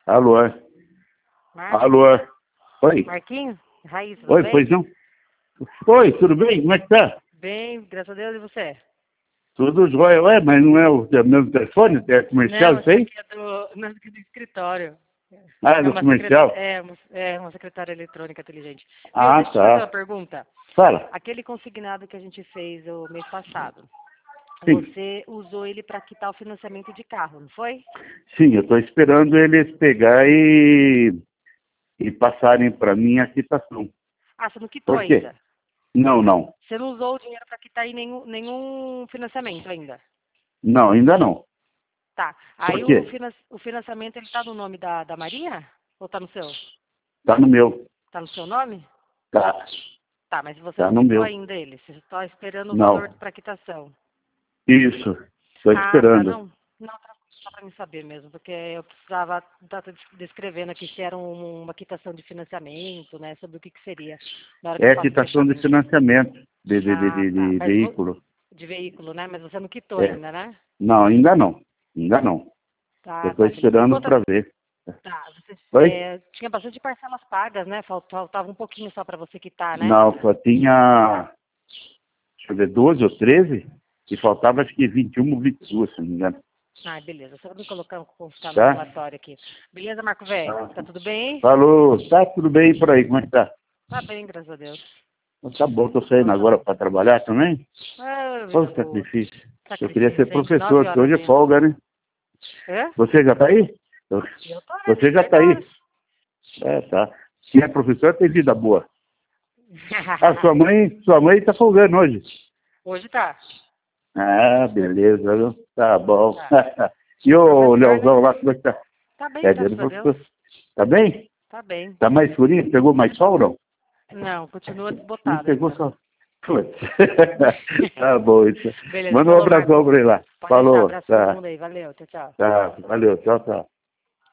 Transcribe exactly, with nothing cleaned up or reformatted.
Alô? Marcos? Alô? Oi? Marquinhos? Raiz, tudo Oi, bem? pois não? Oi, tudo bem? Como é que tá? Bem, graças a Deus, e você? Tudo jóia. Ué, mas não é o mesmo telefone? É comercial Não, isso esse aí? aqui é do, não, esse aqui é do escritório. Ah, é É do uma, secre... comercial? é, uma, é uma secretária eletrônica inteligente. Viu, Ah, deixa eu te fazer uma tá. pergunta. Fala. Aquele consignado que a gente fez o mês passado, Sim. você usou ele para quitar o financiamento de carro, não foi? Sim, eu estou esperando eles pegar e, e passarem para mim a quitação. Ah, você não quitou Por quê? ainda? Não, não. Você não usou o dinheiro para quitar aí nenhum, nenhum financiamento ainda? Não, ainda não. Tá. Por Aí o, quê? finan- o financiamento, ele tá no nome da, da Maria? Ou tá no seu? Tá no meu. Tá no seu nome? Tá. Tá, mas você Tá não no quitou meu. ainda ele. Você está esperando o valor Não. para quitação. Isso. Estou Ah, tá. esperando. Não, não, tranquilo, só para mim saber mesmo, porque eu precisava estar descrevendo aqui se era um- uma quitação de financiamento, né, sobre o que, que seria na hora que eu É faço o quitação de fechamento. financiamento de, de, de, Ah, de, tá. de Mas vo- veículo. de veículo, né? Mas você não quitou É. ainda, né? Não, ainda não. Ainda não. Eu Tá, estou tá, beleza. Me esperando conta. para ver. Tá, você Oi? é, tinha bastante parcelas pagas, né? Falt- Faltava um pouquinho só para você quitar, né? Não, só tinha, deixa eu ver, doze ou treze, e faltava acho que vinte e um ou vinte e dois, se não me engano. Ah, beleza. Só me colocar, consultar no Tá? relatório aqui. Beleza, Marco Velho? Tá. Tá tudo bem? Falou, tá tudo bem por aí, como é que tá? Tá bem, graças a Deus. Então, tá bom, tô saindo Então tá agora bom. para trabalhar também. Ah, Ô, vida boa. sacrifício. Eu queria Sacrifício, ser hein? De nove professor, que horas hoje da é manhã. folga, né? Hã? Você já tá aí? Eu tô aí, Você já tá dez aí? horas. É, tá. Quem é professor tem vida boa. Ah, sua mãe, sua mãe tá folgando hoje. Hoje tá. Ah, beleza, viu? Tá bom. Tá. E o Professor, Leozão né? lá, como é que tá? Tá bem, É graças dele, a Deus. professor. Tá bem? Tá bem. Tá mais escurinho? Pegou mais sol ou não? Não, continua Não desbotado pegou ainda. só. Putz. Tá bom, então. Beleza, Manda um falou, abração Marco. pra ele lá. Pode deixar, Falou. abraço pra todo Tá. mundo aí. Valeu, tchau, tchau. Tá. Valeu. Tchau, tchau.